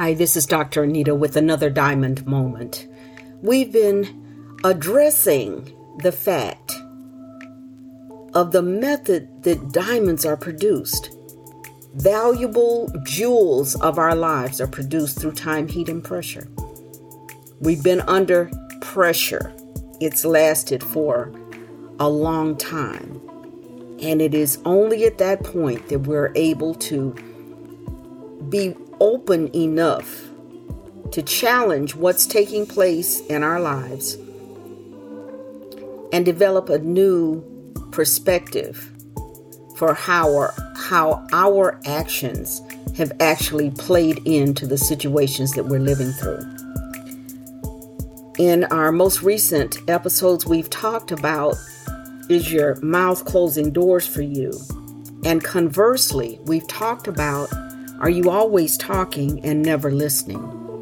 Hi, this is Dr. Anita with another Diamond Moment. We've been addressing the fact of the method that diamonds are produced. Valuable jewels of our lives are produced through time, heat, and pressure. We've been under pressure. It's lasted for a long time. And it is only at that point that we're able to be open enough to challenge what's taking place in our lives and develop a new perspective for how our actions have actually played into the situations that we're living through. In our most recent episodes, we've talked about, is your mouth closing doors for you? And conversely, we've talked about, are you always talking and never listening?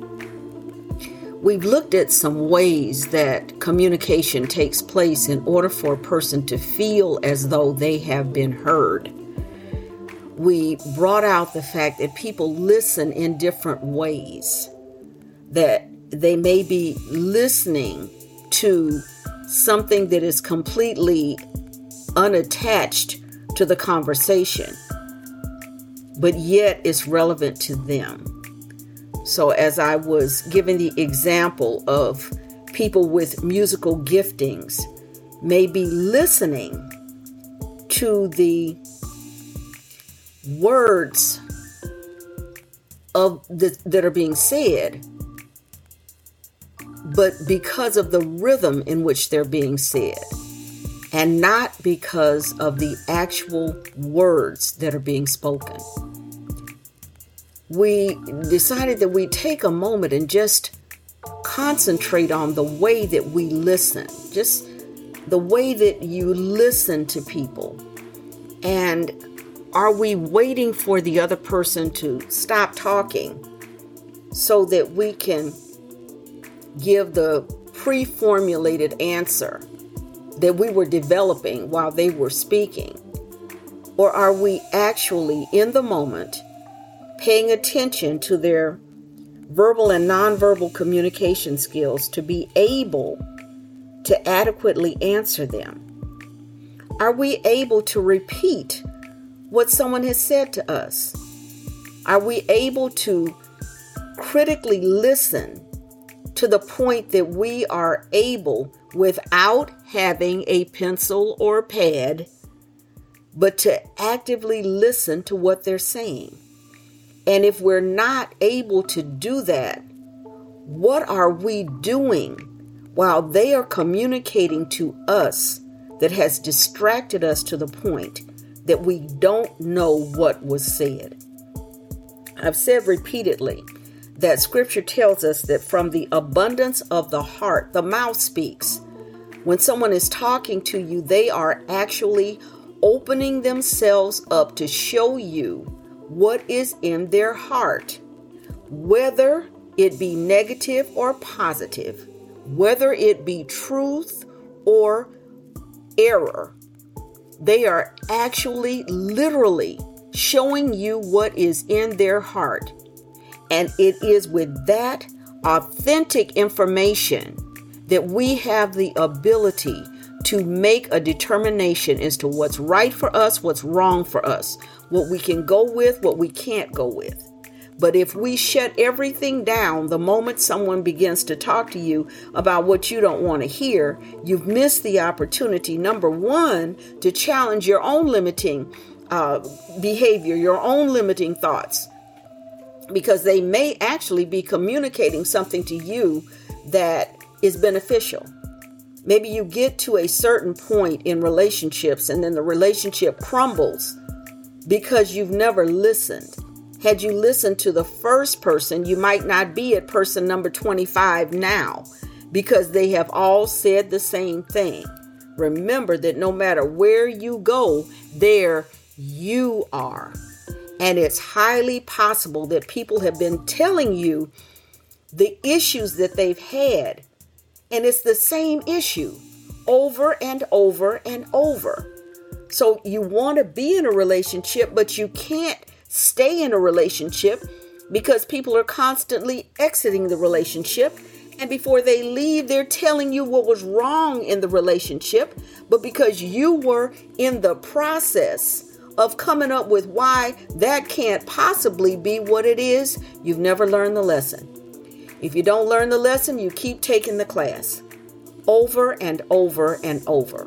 We've looked at some ways that communication takes place in order for a person to feel as though they have been heard. We brought out the fact that people listen in different ways, that they may be listening to something that is completely unattached to the conversation, but yet it's relevant to them. So as I was giving the example of people with musical giftings may be listening to the words that are being said, but because of the rhythm in which they're being said, and not because of the actual words that are being spoken. We decided that we take a moment and just concentrate on the way that we listen, just the way that you listen to people. And are we waiting for the other person to stop talking so that we can give the pre-formulated answer that we were developing while they were speaking? Or are we actually in the moment paying attention to their verbal and nonverbal communication skills to be able to adequately answer them? Are we able to repeat what someone has said to us? Are we able to critically listen to the point that we are able, without having a pencil or pad, but to actively listen to what they're saying? And if we're not able to do that, what are we doing while they are communicating to us that has distracted us to the point that we don't know what was said? I've said repeatedly that scripture tells us that from the abundance of the heart, the mouth speaks. When someone is talking to you, they are actually opening themselves up to show you what is in their heart, whether it be negative or positive, whether it be truth or error. They are actually literally showing you what is in their heart. And it is with that authentic information that we have the ability to make a determination as to what's right for us, what's wrong for us, what we can go with, what we can't go with. But if we shut everything down the moment someone begins to talk to you about what you don't want to hear, you've missed the opportunity, number one, to challenge your own limiting behavior, your own limiting thoughts, because they may actually be communicating something to you that is beneficial. Maybe you get to a certain point in relationships and then the relationship crumbles because you've never listened. Had you listened to the first person, you might not be at person number 25 now because they have all said the same thing. Remember that no matter where you go, there you are. And it's highly possible that people have been telling you the issues that they've had. And it's the same issue over and over and over. So you want to be in a relationship, but you can't stay in a relationship because people are constantly exiting the relationship. And before they leave, they're telling you what was wrong in the relationship. But because you were in the process of coming up with why that can't possibly be what it is, you've never learned the lesson. If you don't learn the lesson, you keep taking the class over and over and over.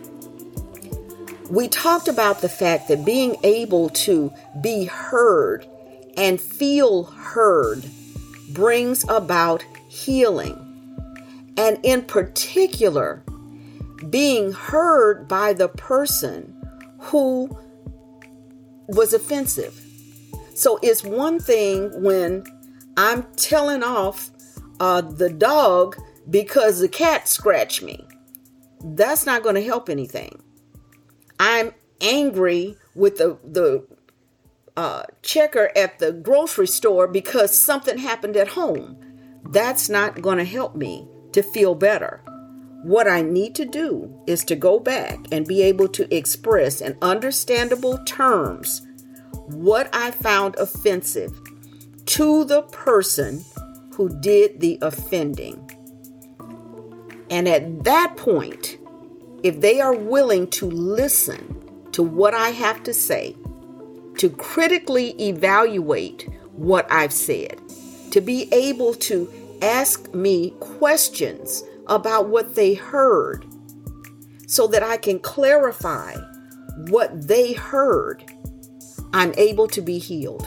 We talked about the fact that being able to be heard and feel heard brings about healing. And in particular, being heard by the person who was offensive. So it's one thing when I'm telling off the dog because the cat scratched me. That's not going to help anything. I'm angry with the checker at the grocery store because something happened at home. That's not going to help me to feel better. What I need to do is to go back and be able to express in understandable terms what I found offensive to the person who did the offending. And at that point, if they are willing to listen to what I have to say, to critically evaluate what I've said, to be able to ask me questions about what they heard so that I can clarify what they heard, I'm able to be healed.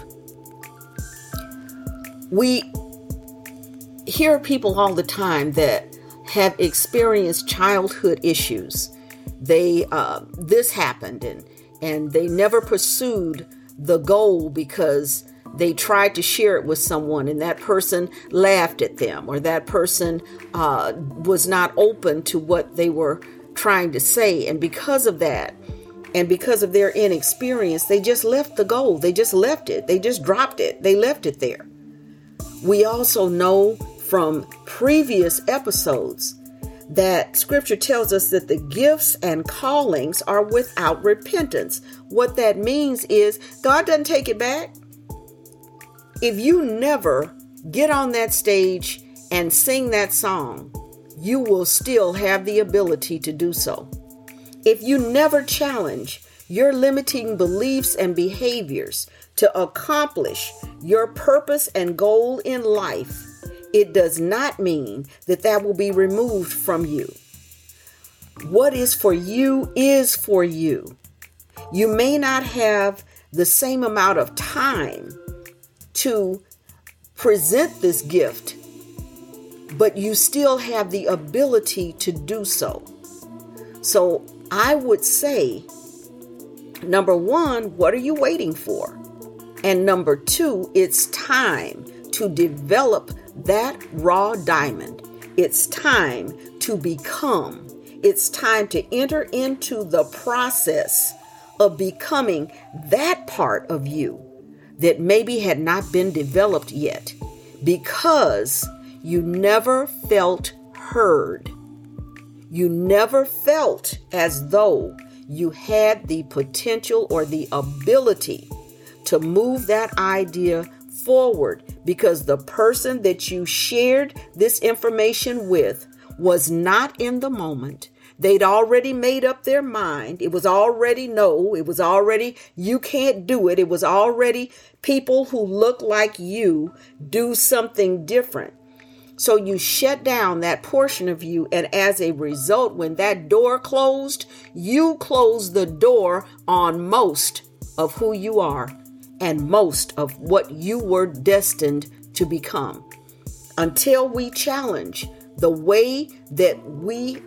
We hear people all the time that have experienced childhood issues. This happened and they never pursued the goal because they tried to share it with someone and that person laughed at them, or that person was not open to what they were trying to say. And because of that, and because of their inexperience, they just left the goal. They just left it. They just dropped it. They left it there. We also know from previous episodes that scripture tells us that the gifts and callings are without repentance. What that means is God doesn't take it back. If you never get on that stage and sing that song, you will still have the ability to do so. If you never challenge your limiting beliefs and behaviors to accomplish your purpose and goal in life, it does not mean that that will be removed from you. What is for you is for you. You may not have the same amount of time to present this gift, but you still have the ability to do so. So I would say, number one, what are you waiting for? And number two, it's time to develop that raw diamond. It's time to become. It's time to enter into the process of becoming that part of you that maybe had not been developed yet because you never felt heard. You never felt as though you had the potential or the ability to move that idea forward because the person that you shared this information with was not in the moment. They'd already made up their mind. It was already no. It was already you can't do it. It was already people who look like you do something different. So you shut down that portion of you. And as a result, when that door closed, you closed the door on most of who you are and most of what you were destined to become. Until we challenge the way that we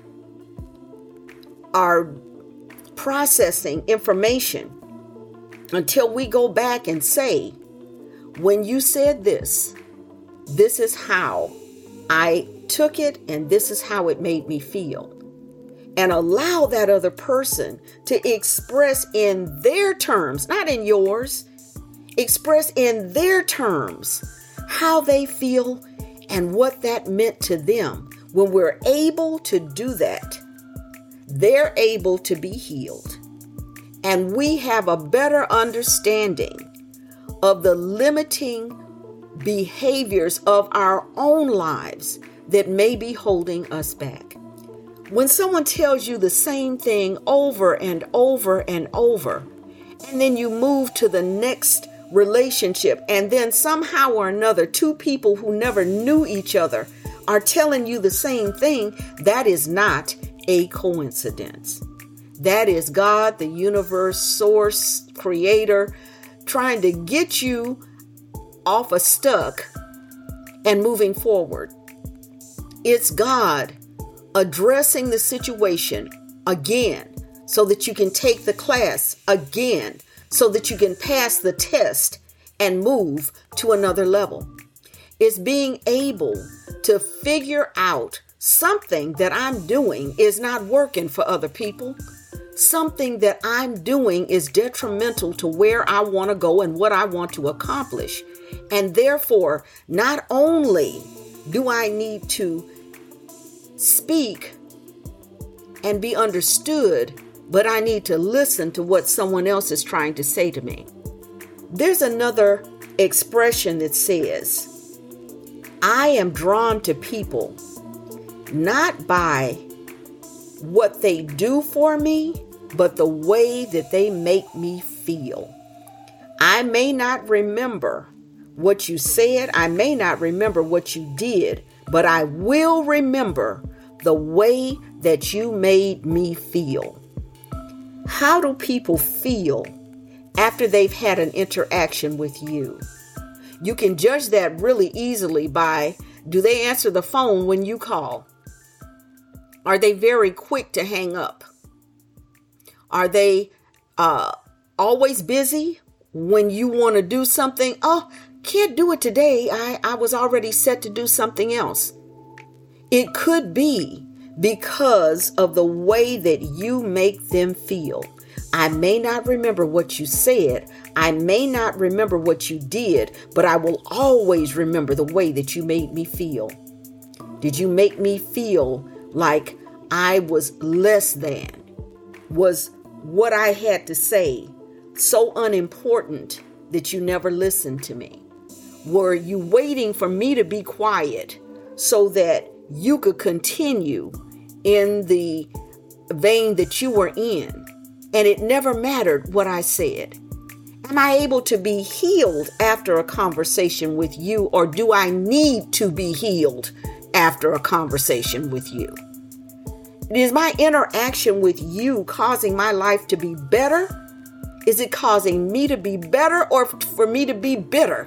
are processing information, until we go back and say, when you said this, this is how I took it and this is how it made me feel. And allow that other person to express in their terms, not in yours, express in their terms how they feel and what that meant to them. When we're able to do that, they're able to be healed. And we have a better understanding of the limiting behaviors of our own lives that may be holding us back. When someone tells you the same thing over and over and over, and then you move to the next relationship, and then somehow or another, two people who never knew each other are telling you the same thing, that is not a coincidence. That is God, the universe, source, creator, trying to get you off a stuck and moving forward. It's God addressing the situation again so that you can take the class again, so that you can pass the test and move to another level. It's being able to figure out something that I'm doing is not working for other people. Something that I'm doing is detrimental to where I want to go and what I want to accomplish. And therefore, not only do I need to speak and be understood, but I need to listen to what someone else is trying to say to me. There's another expression that says, I am drawn to people not by what they do for me, but the way that they make me feel. I may not remember what you said. I may not remember what you did, but I will remember the way that you made me feel. How do people feel after they've had an interaction with you? You can judge that really easily by, do they answer the phone when you call? Are they very quick to hang up? Are they always busy when you want to do something? Oh, can't do it today. I was already set to do something else. It could be because of the way that you make them feel. I may not remember what you said. I may not remember what you did, but I will always remember the way that you made me feel. Did you make me feel like I was less than? Was what I had to say so unimportant that you never listened to me? Were you waiting for me to be quiet so that you could continue in the vein that you were in, and it never mattered what I said? Am I able to be healed after a conversation with you, or do I need to be healed after a conversation with you? Is my interaction with you causing my life to be better? Is it causing me to be better or for me to be bitter?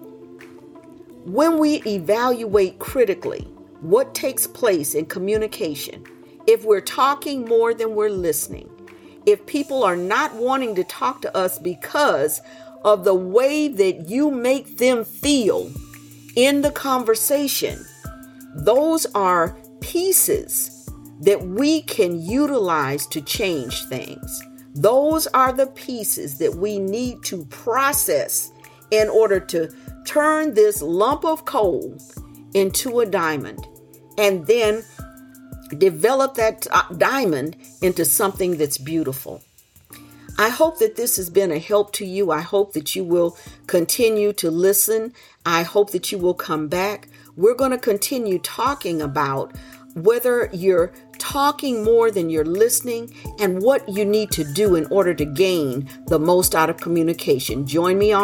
When we evaluate critically what takes place in communication, if we're talking more than we're listening, if people are not wanting to talk to us because of the way that you make them feel in the conversation, those are pieces that we can utilize to change things. Those are the pieces that we need to process in order to turn this lump of coal into a diamond, and then develop that diamond into something that's beautiful. I hope that this has been a help to you. I hope that you will continue to listen. I hope that you will come back. We're going to continue talking about whether you're talking more than you're listening and what you need to do in order to gain the most out of communication. Join me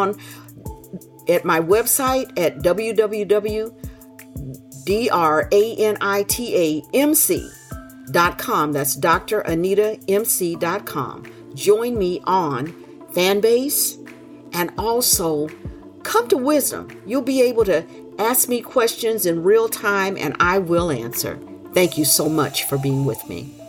at my website at www.dranitamc.com. That's DrAnitaMC.com. Join me on Fanbase, and also come to Wisdom. You'll be able to ask me questions in real time and I will answer. Thank you so much for being with me.